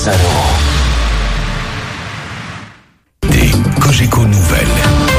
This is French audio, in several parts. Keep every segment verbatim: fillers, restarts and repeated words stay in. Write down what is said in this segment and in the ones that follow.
salon. Des Cogeco Nouvelles.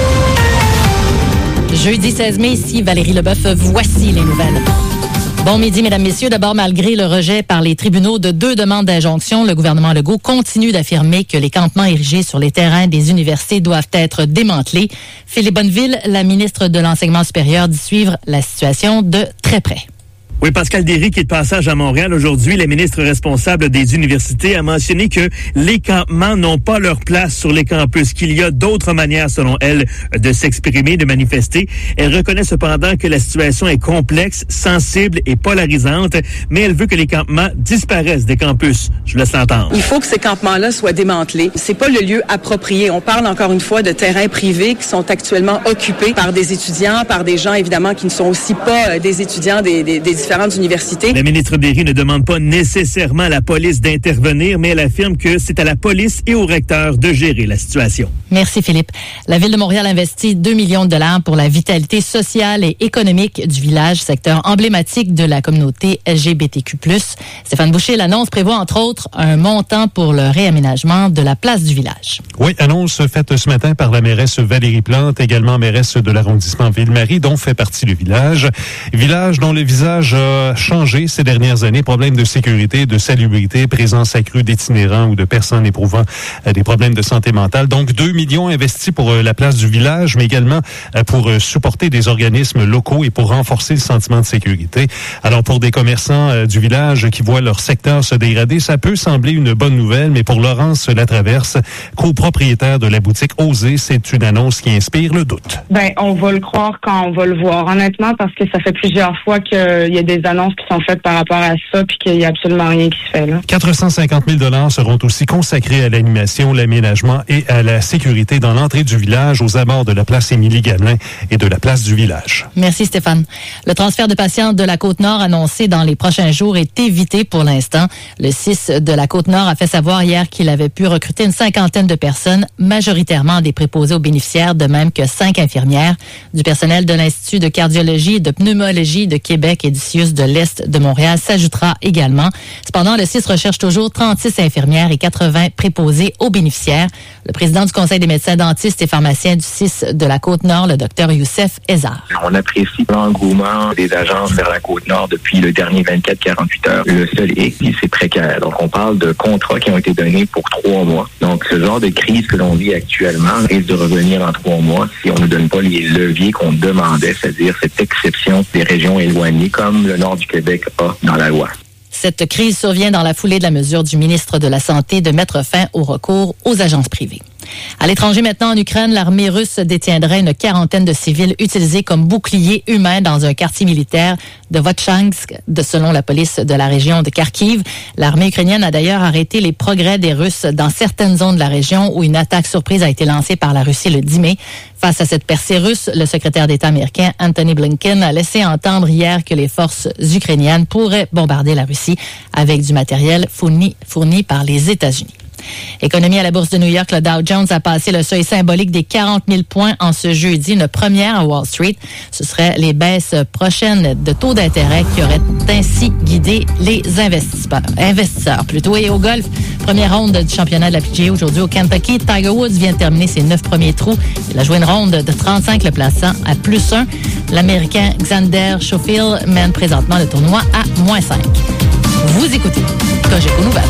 Jeudi seize mai, ici Valérie Leboeuf, voici les nouvelles. Bon midi, mesdames, messieurs. D'abord, malgré le rejet par les tribunaux de deux demandes d'injonction, le gouvernement Legault continue d'affirmer que les campements érigés sur les terrains des universités doivent être démantelés. Philippe Bonneville, la ministre de l'Enseignement supérieur, dit suivre la situation de très près. Oui, Pascal Derry, qui est de passage à Montréal aujourd'hui, la ministre responsable des universités, a mentionné que les campements n'ont pas leur place sur les campus, qu'il y a d'autres manières, selon elle, de s'exprimer, de manifester. Elle reconnaît cependant que la situation est complexe, sensible et polarisante, mais elle veut que les campements disparaissent des campus. Je vous laisse l'entendre. Il faut que ces campements-là soient démantelés. C'est pas le lieu approprié. On parle encore une fois de terrains privés qui sont actuellement occupés par des étudiants, par des gens, évidemment, qui ne sont aussi pas des étudiants des, des, des différentes universités. La ministre Derry ne demande pas nécessairement à la police d'intervenir, mais elle affirme que c'est à la police et au recteur de gérer la situation. Merci Philippe. La Ville de Montréal investit deux millions de dollars pour la vitalité sociale et économique du village, secteur emblématique de la communauté L G B T Q plus. Stéphane Boucher, l'annonce prévoit entre autres un montant pour le réaménagement de la place du village. Oui, annonce faite ce matin par la mairesse Valérie Plante, également mairesse de l'arrondissement Ville-Marie, dont fait partie le village. Village dont le visage a changé ces dernières années. Problèmes de sécurité, de salubrité, présence accrue d'itinérants ou de personnes éprouvant euh, des problèmes de santé mentale. Donc, deux millions investis pour euh, la place du village, mais également euh, pour euh, supporter des organismes locaux et pour renforcer le sentiment de sécurité. Alors, pour des commerçants euh, du village qui voient leur secteur se dégrader, ça peut sembler une bonne nouvelle, mais pour Laurence Latraverse, copropriétaire de la boutique Osée, c'est une annonce qui inspire le doute. Ben, on va le croire quand on va le voir, honnêtement, parce que ça fait plusieurs fois qu'il y a des annonces qui sont faites par rapport à ça, puis qu'il n'y a absolument rien qui se fait là. quatre cent cinquante mille dollars seront aussi consacrés à l'animation, l'aménagement et à la sécurité dans l'entrée du village, aux abords de la place Émilie-Gamelin et de la place du village. Merci Stéphane. Le transfert de patients de la Côte-Nord annoncé dans les prochains jours est évité pour l'instant. Le C I S de la Côte-Nord a fait savoir hier qu'il avait pu recruter une cinquantaine de personnes, majoritairement des préposés aux bénéficiaires, de même que cinq infirmières. Du personnel de l'Institut de cardiologie et de pneumologie de Québec et du C I U S de l'Est de Montréal s'ajoutera également. Cependant, le C I S recherche toujours trente-six infirmières et quatre-vingts préposés aux bénéficiaires. Le président du Conseil des médecins dentistes et pharmaciens du C I S de la Côte-Nord, le docteur Youssef Ezar. On apprécie l'engouement des agences vers la Côte-Nord depuis le dernier vingt-quatre à quarante-huit heures. Le seul hic, c'est précaire. Donc, on parle de contrats qui ont été donnés pour trois mois. Donc, ce genre de crise que l'on vit actuellement risque de revenir en trois mois si on ne donne pas les leviers qu'on demandait, c'est-à-dire cette exception des régions éloignées comme le nord du Québec a dans la loi. Cette crise survient dans la foulée de la mesure du ministre de la Santé de mettre fin au recours aux agences privées. À l'étranger maintenant, en Ukraine, l'armée russe détiendrait une quarantaine de civils utilisés comme boucliers humains dans un quartier militaire de Votchansk, de, selon la police de la région de Kharkiv. L'armée ukrainienne a d'ailleurs arrêté les progrès des Russes dans certaines zones de la région où une attaque surprise a été lancée par la Russie le dix mai. Face à cette percée russe, le secrétaire d'État américain Anthony Blinken a laissé entendre hier que les forces ukrainiennes pourraient bombarder la Russie avec du matériel fourni, fourni par les États-Unis. Économie à la bourse de New York, le Dow Jones a passé le seuil symbolique des quarante mille points en ce jeudi, une première à Wall Street. Ce seraient les baisses prochaines de taux d'intérêt qui auraient ainsi guidé les investisseurs. investisseurs plutôt. Et au golf, première ronde du championnat de la P G A aujourd'hui au Kentucky. Tiger Woods vient de terminer ses neuf premiers trous. Il a joué une ronde de trente-cinq, le plaçant à plus un. L'Américain Xander Schauffele mène présentement le tournoi à moins cinq. Vous écoutez Cogeco Nouvelles.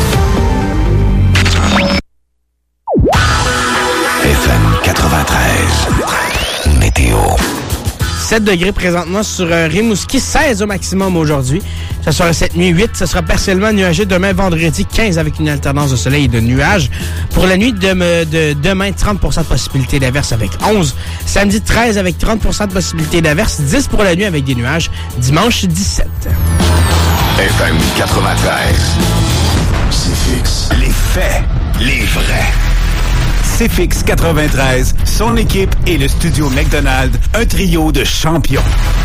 F M quatre-vingt-treize. Météo. sept degrés présentement sur euh, Rimouski, seize au maximum aujourd'hui. Ça sera cette nuit huit, ça sera partiellement nuagé demain vendredi quinze avec une alternance de soleil et de nuages. Pour la nuit de, de demain, trente pour cent de possibilité d'averse avec onze. Samedi treize avec trente pour cent de possibilité d'averse, dix pour la nuit avec des nuages. Dimanche dix-sept. F M quatre-vingt-treize. C'est fixe. Les faits, les vrais. C F X quatre-vingt-treize, son équipe et le studio McDonald's, un trio de champions.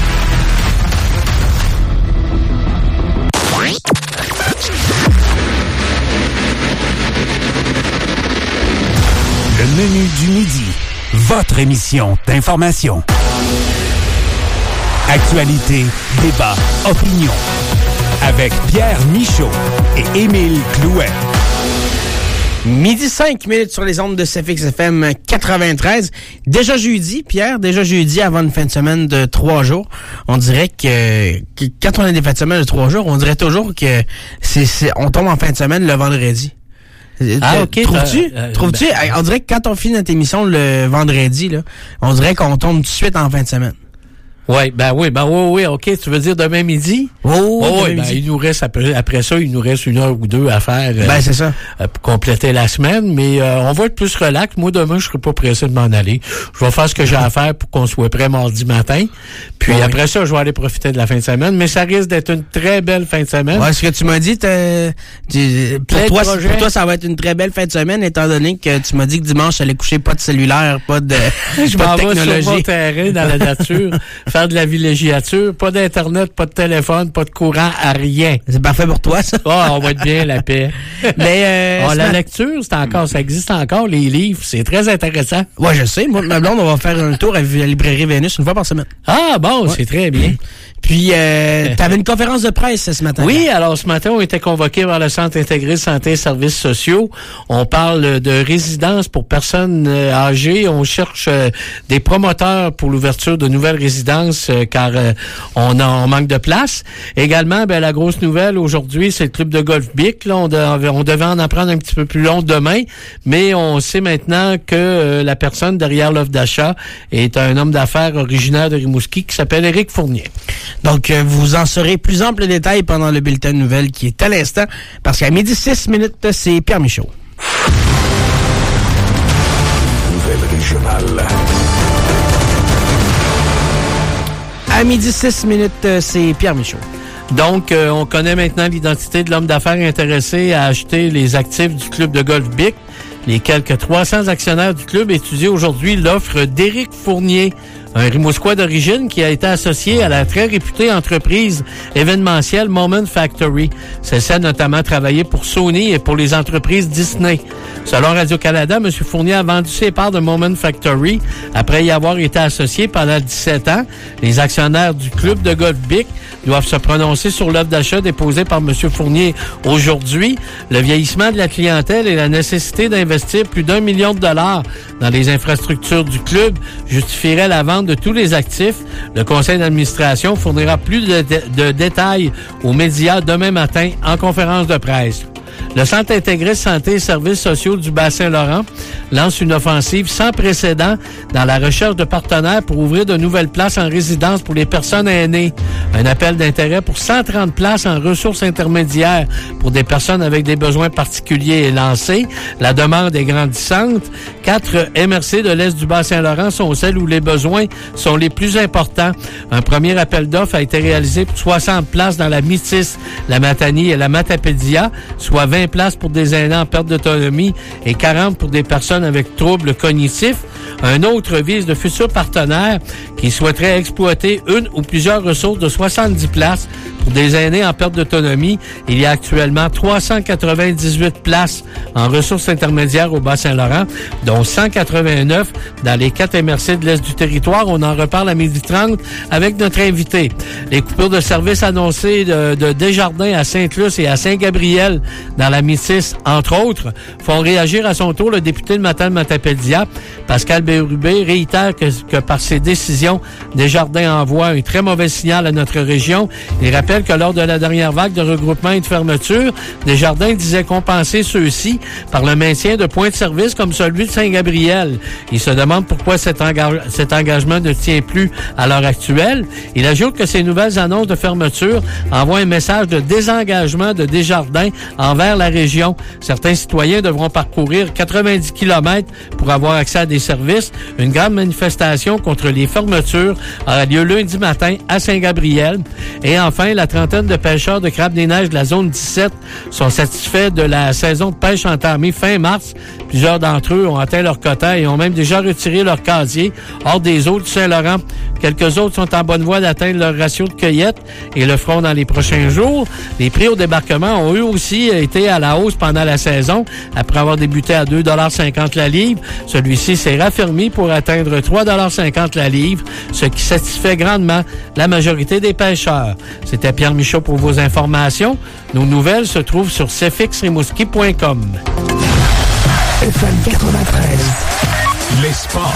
Le menu du midi, votre émission d'information. Actualité, débat, opinion. Avec Pierre Michaud et Émile Clouet. Midi cinq minutes sur les ondes de C F X F M quatre-vingt-treize. Déjà jeudi, Pierre, déjà jeudi avant une fin de semaine de trois jours. On dirait que, que quand on a des fins de semaine de trois jours, on dirait toujours que c'est, c'est on tombe en fin de semaine le vendredi. Ah, ok. Trouves-tu? Euh, Trouves-tu? ben, on dirait que quand on finit notre émission le vendredi, là, on dirait qu'on tombe tout de suite en fin de semaine. Ouais, ben oui, ben oui, oui, ok. Tu veux dire demain midi? Oh, oh oui, ben il nous reste après, après ça, il nous reste une heure ou deux à faire. Ben euh, c'est ça. Euh, pour compléter la semaine, mais euh, on va être plus relax. Moi demain, je serai pas pressé de m'en aller. Je vais faire ce que j'ai à faire pour qu'on soit prêt mardi matin. Puis oh, après oui. ça, je vais aller profiter de la fin de semaine. Mais ça risque d'être une très belle fin de semaine. Ouais, ce que tu m'as dit, tu, pour toi, pour toi, ça va être une très belle fin de semaine, étant donné que tu m'as dit que dimanche, j'allais coucher pas de cellulaire, pas de, je pas m'en de technologie. vais sur mon terrain dans la nature, faire de la villégiature. Pas d'internet, pas de téléphone, pas de courant, à rien. C'est parfait pour toi, ça. Oh, on va être bien, la paix. Mais euh, oh, la lecture, c'est encore, ça existe encore, les livres, c'est très intéressant. Ouais, je sais. Moi, ma blonde, on va faire un tour à la librairie Vénus une fois par semaine. Ah, bon, ouais. c'est très bien. Puis, euh, tu avais une conférence de presse ce matin. Oui, alors ce matin, on était convoqués vers le Centre intégré de santé et services sociaux. On parle de résidences pour personnes âgées. On cherche euh, des promoteurs pour l'ouverture de nouvelles résidences euh, car euh, on, a, on manque de place. Également, ben la grosse nouvelle aujourd'hui, c'est le club de golf Bic. Là, on, de, on devait en apprendre un petit peu plus long demain, mais on sait maintenant que euh, la personne derrière l'offre d'achat est un homme d'affaires originaire de Rimouski qui s'appelle Éric Fournier. Donc, euh, vous en saurez plus ample détail pendant le bulletin de nouvelles qui est à l'instant, parce qu'à midi six minutes, c'est Pierre Michaud. Nouvelle régionale. À midi six minutes, c'est Pierre Michaud. Donc, euh, on connaît maintenant l'identité de l'homme d'affaires intéressé à acheter les actifs du club de golf Bic. Les quelques trois cents actionnaires du club étudient aujourd'hui l'offre d'Éric Fournier, un Rimouskois d'origine qui a été associé à la très réputée entreprise événementielle Moment Factory. Celle-ci a notamment travaillé pour Sony et pour les entreprises Disney. Selon Radio-Canada, M. Fournier a vendu ses parts de Moment Factory après y avoir été associé pendant dix-sept ans. Les actionnaires du club de golf Bic doivent se prononcer sur l'offre d'achat déposée par M. Fournier aujourd'hui. Le vieillissement de la clientèle et la nécessité d'investir plus d'un million de dollars dans les infrastructures du club justifieraient la vente de tous les actifs. Le conseil d'administration fournira plus de, de, de détails aux médias demain matin en conférence de presse. Le Centre intégré santé et services sociaux du Bas-Saint-Laurent lance une offensive sans précédent dans la recherche de partenaires pour ouvrir de nouvelles places en résidence pour les personnes aînées. Un appel d'intérêt pour cent trente places en ressources intermédiaires pour des personnes avec des besoins particuliers est lancé. La demande est grandissante. Quatre M R C de l'Est du Bas-Saint-Laurent sont celles où les besoins sont les plus importants. Un premier appel d'offres a été réalisé pour soixante places dans la Métis, la Matanie et la Matapédia, soit vingt places pour des aînés en perte d'autonomie et quarante pour des personnes avec troubles cognitifs. Un autre vise de futurs partenaires qui souhaiteraient exploiter une ou plusieurs ressources de soixante-dix places pour des aînés en perte d'autonomie. Il y a actuellement trois cent quatre-vingt-dix-huit places en ressources intermédiaires au Bas-Saint-Laurent, dont cent quatre-vingt-neuf dans les quatre M R C de l'Est du territoire. On en reparle à midi trente avec notre invité. Les coupures de services annoncées de, de Desjardins à Sainte-Luce et à Saint-Gabriel dans la Métis, entre autres, font réagir à son tour le député de Matane-Matapédia. Pascal Bérubé réitère que, que par ses décisions, Desjardins envoie un très mauvais signal à notre région. Il rappelle que lors de la dernière vague de regroupement et de fermeture, Desjardins disait compenser ceux-ci par le maintien de points de service comme celui de Saint-Gabriel. Il se demande pourquoi cet, engage, cet engagement ne tient plus à l'heure actuelle. Il ajoute que ces nouvelles annonces de fermeture envoient un message de désengagement de Desjardins envers la région. Certains citoyens devront parcourir quatre-vingt-dix kilomètres pour avoir accès à des services. Une grande manifestation contre les fermetures aura lieu lundi matin à Saint-Gabriel. Et enfin, la trentaine de pêcheurs de crabes des neiges de la zone dix-sept sont satisfaits de la saison de pêche entamée fin mars. Plusieurs d'entre eux ont atteint leur quota et ont même déjà retiré leur casier hors des eaux du Saint-Laurent. Quelques autres sont en bonne voie d'atteindre leur ratio de cueillette et le feront dans les prochains jours. Les prix au débarquement ont eux aussi été à la hausse pendant la saison. Après avoir débuté à deux dollars cinquante la livre, celui-ci s'est raffermi pour atteindre trois dollars cinquante la livre, ce qui satisfait grandement la majorité des pêcheurs. C'était Pierre Michaud pour vos informations. Nos nouvelles se trouvent sur c f x rimouski point com. F M quatre-vingt-treize. Les sports.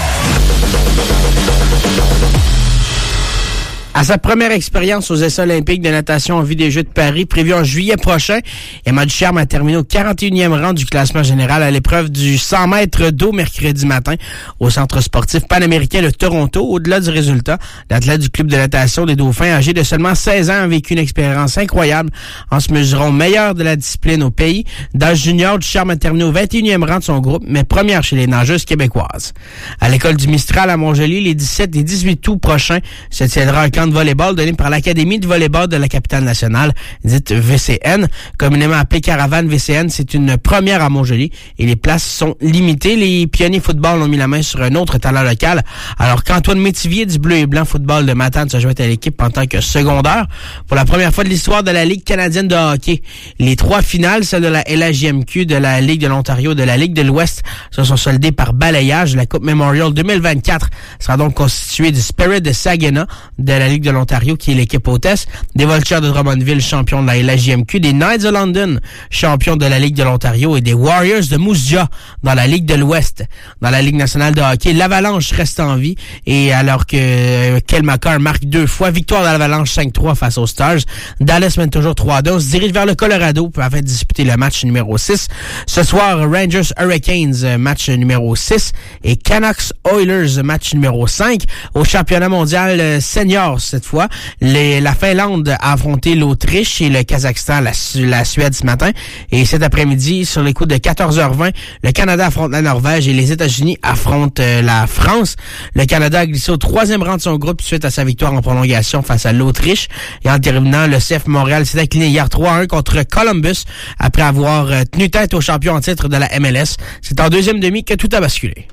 À sa première expérience aux essais olympiques de natation en vue des Jeux de Paris, prévus en juillet prochain, Emma Ducharme a terminé au quarante et unième rang du classement général à l'épreuve du cent mètres d'eau mercredi matin au Centre sportif panaméricain de Toronto. Au-delà du résultat, l'athlète du club de natation des Dauphins, âgé de seulement seize ans, a vécu une expérience incroyable en se mesurant meilleur de la discipline au pays. D'âge junior, Ducharme a terminé au vingt et unième rang de son groupe, mais première chez les nageuses québécoises. À l'école du Mistral à Montjoly, les dix-sept et dix-huit août prochains, se tiendra un camp de volleyball donné par l'Académie de volleyball de la capitale nationale, dite V C N. Communément appelée Caravane V C N, c'est une première à Montjoly et les places sont limitées. Les pionniers football ont mis la main sur un autre talent local, alors qu'Antoine Métivier du Bleu et Blanc football de Matane se joint à l'équipe en tant que secondaire. Pour la première fois de l'histoire de la Ligue canadienne de hockey, les trois finales, celle de la L H J M Q, de la Ligue de l'Ontario, de la Ligue de l'Ouest, se sont soldées par balayage. La Coupe Memorial deux mille vingt-quatre sera donc constituée du Spirit de Saginaw, de la Ligue de l'Ontario, qui est l'équipe hôtesse, des Vultures de Drummondville, champions de la L H J M Q, des Knights de London, champions de la Ligue de l'Ontario, et des Warriors de Moose Jaw dans la Ligue de l'Ouest. Dans la Ligue nationale de hockey, l'Avalanche reste en vie, et alors que euh, Kel McCarr marque deux fois, victoire de l'Avalanche cinq trois face aux Stars, Dallas mène toujours trois deux, on se dirige vers le Colorado pour afin de disputer le match numéro six. Ce soir, Rangers Hurricanes, match numéro six, et Canucks Oilers, match numéro cinq. Au championnat mondial euh, senior cette fois, Les, la Finlande a affronté l'Autriche et le Kazakhstan, la, la Suède ce matin. Et cet après-midi, sur les coups de quatorze heures vingt, le Canada affronte la Norvège et les États-Unis affrontent euh, la France. Le Canada a glissé au troisième rang de son groupe suite à sa victoire en prolongation face à l'Autriche. Et en terminant, le C F Montréal s'est incliné hier trois à un contre Columbus après avoir euh, tenu tête aux champions en titre de la M L S. C'est en deuxième demi que tout a basculé.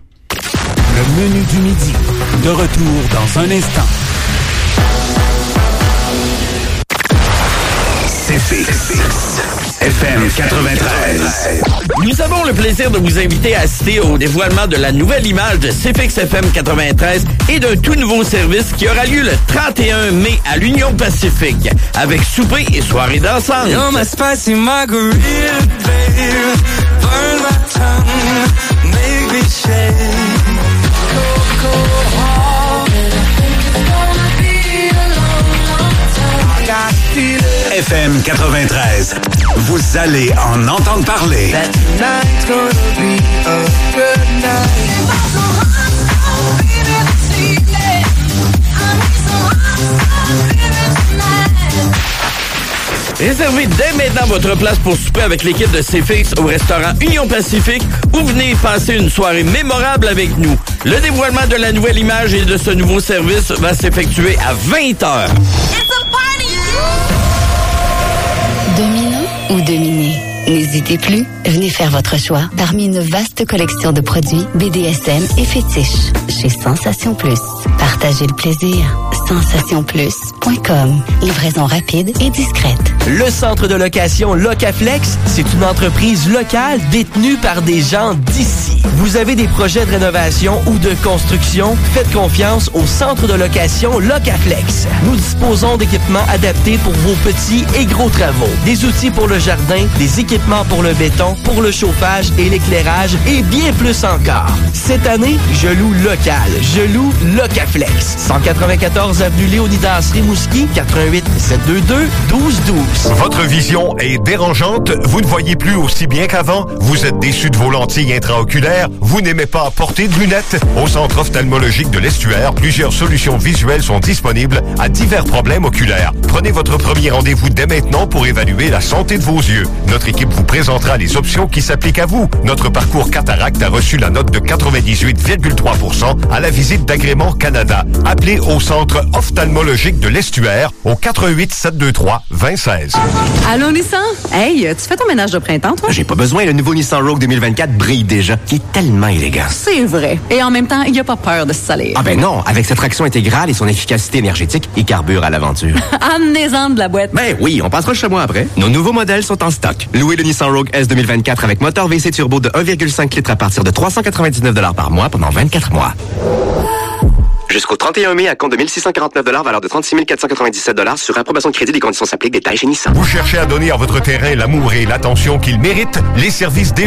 Le menu du midi. De retour dans un instant. C'est fixe. F M quatre-vingt-treize. Nous avons le plaisir de vous inviter à assister au dévoilement de la nouvelle image de C F X F M quatre-vingt-treize et d'un tout nouveau service qui aura lieu le trente et un mai à l'Union Pacifique, avec souper et soirée dansante. You're my spicy margarita, babe. Burn my tongue, make me shake. Cold, heart. It's gonna be a long, long time. I got feeling. F M quatre-vingt-treize. Vous allez en entendre parler. That night's gonna be a good night. Réservez dès maintenant votre place pour souper avec l'équipe de C F X au restaurant Union Pacifique ou venez passer une soirée mémorable avec nous. Le dévoilement de la nouvelle image et de ce nouveau service va s'effectuer à vingt heures. Dominant ou dominé? N'hésitez plus, venez faire votre choix parmi une vaste collection de produits B D S M et fétiches chez Sensation Plus. Partagez le plaisir. sensation plus point com. Livraison rapide et discrète. Le centre de location Locaflex, c'est une entreprise locale détenue par des gens d'ici. Vous avez des projets de rénovation ou de construction? Faites confiance au centre de location Locaflex. Nous disposons d'équipements adaptés pour vos petits et gros travaux. Des outils pour le jardin, des équipements pour le béton, pour le chauffage et l'éclairage et bien plus encore. Cette année, je loue local. Je loue Locaflex. cent quatre-vingt-quatorze avenue Léonidas Rimouski, quatre-vingt-huit sept cent vingt-deux douze douze. Votre vision est dérangeante? Vous ne voyez plus aussi bien qu'avant? Vous êtes déçu de vos lentilles intraoculaires? Vous n'aimez pas porter de lunettes? Au Centre ophtalmologique de l'Estuaire, plusieurs solutions visuelles sont disponibles à divers problèmes oculaires. Prenez votre premier rendez-vous dès maintenant pour évaluer la santé de vos yeux. Notre équipe vous présentera les options qui s'appliquent à vous. Notre parcours cataracte a reçu la note de quatre-vingt-dix-huit virgule trois pour cent à la visite d'Agrément Canada. Appelez au Centre ophtalmologique de l'Estuaire au quatre un huit sept deux trois deux zéro un six. Allô, Nissan? Hey, tu fais ton ménage de printemps, toi? J'ai pas besoin, le nouveau Nissan Rogue deux mille vingt-quatre brille déjà. Il est tellement élégant. C'est vrai. Et en même temps, il n'y a pas peur de se salir. Ah ben non, avec sa traction intégrale et son efficacité énergétique, il carbure à l'aventure. Amenez-en de la boîte. Ben oui, on passera chez moi après. Nos nouveaux modèles sont en stock. Louez le Nissan Rogue S deux mille vingt-quatre avec moteur V C turbo de un virgule cinq litres à partir de trois cent quatre-vingt-dix-neuf dollars par mois pendant vingt-quatre mois. Jusqu'au trente et un mai, à compte de mille six cent quarante-neuf dollars, valeur de trente-six mille quatre cent quatre-vingt-dix-sept dollars sur approbation de crédit. Des conditions s'appliquent. Détails chez Nissan. Vous cherchez à donner à votre terrain l'amour et l'attention qu'il mérite? Les services D